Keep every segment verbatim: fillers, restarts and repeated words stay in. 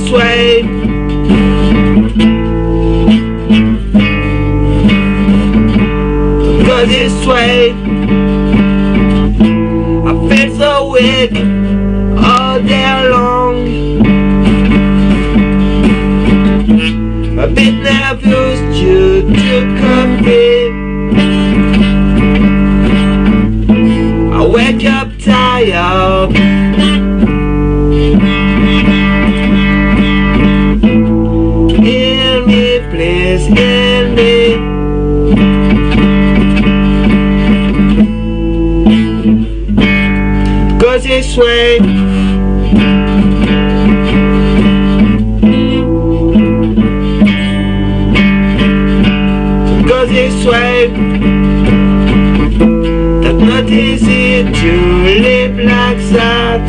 this way. Go this way. I feel so weak all day long. A bit nervous due to coffee. I wake up tired. Heal me, please heal me. Go this way. Go this way. That's not easy to live like that.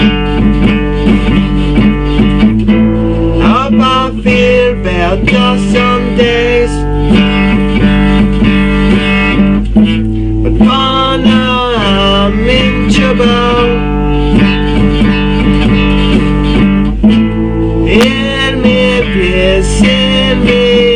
I hope I feel better some days, but for now I'm in trouble. Heal me, please heal me.